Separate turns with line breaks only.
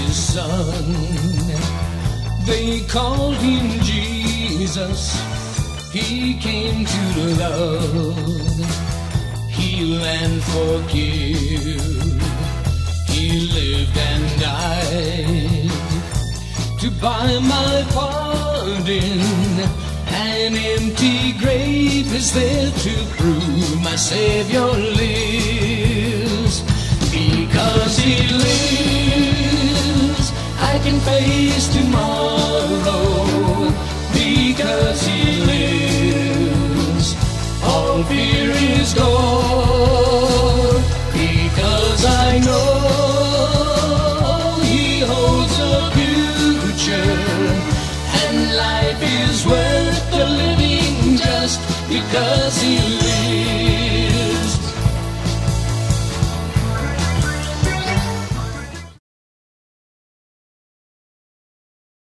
his son. They called him Jesus. He came to love, heal and forgive. He lived and died to buy my pardon. An empty grave is there to prove my Savior lives. Because he lives, I can face tomorrow. Because he lives, all fear is gone. Because I know he holds a future, and life is worth the living just because he lives.